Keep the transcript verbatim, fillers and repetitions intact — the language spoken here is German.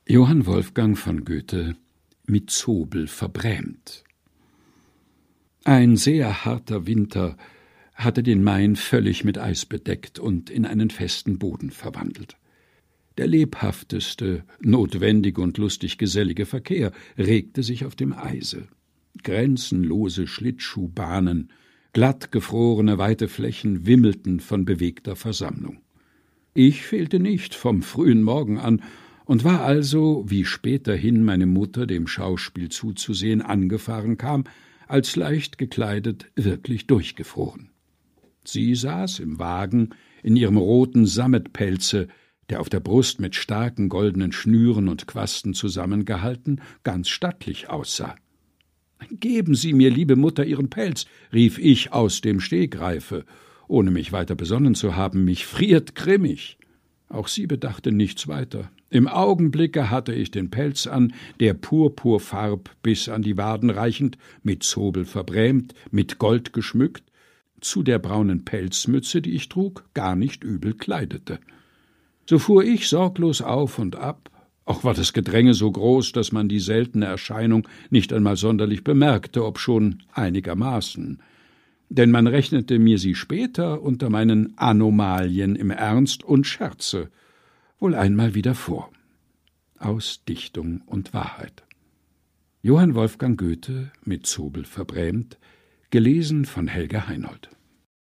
Johann Wolfgang von Goethe mit Zobel verbrämt. Ein sehr harter Winter hatte den Main völlig mit Eis bedeckt und in einen festen Boden verwandelt. Der lebhafteste, notwendige und lustig gesellige Verkehr regte sich auf dem Eise. Grenzenlose Schlittschuhbahnen, glatt gefrorene weite Flächen wimmelten von bewegter Versammlung. Ich fehlte nicht vom frühen Morgen an und war also, wie späterhin meine Mutter dem Schauspiel zuzusehen angefahren kam, als leicht gekleidet wirklich durchgefroren. Sie saß im Wagen in ihrem roten Sammetpelze, der auf der Brust mit starken goldenen Schnüren und Quasten zusammengehalten, ganz stattlich aussah. »Geben Sie mir, liebe Mutter, Ihren Pelz«, rief ich aus dem Stegreife, ohne mich weiter besonnen zu haben, mich friert grimmig. Auch sie bedachte nichts weiter. Im Augenblicke hatte ich den Pelz an, der purpurfarb bis an die Waden reichend, mit Zobel verbrämt, mit Gold geschmückt, zu der braunen Pelzmütze, die ich trug, gar nicht übel kleidete. So fuhr ich sorglos auf und ab, auch war das Gedränge so groß, dass man die seltene Erscheinung nicht einmal sonderlich bemerkte, obschon einigermaßen. Denn man rechnete mir sie später unter meinen Anomalien im Ernst und Scherze wohl einmal wieder vor. Aus Dichtung und Wahrheit. Johann Wolfgang Goethe mit Zobel verbrämt, gelesen von Helga Heinold.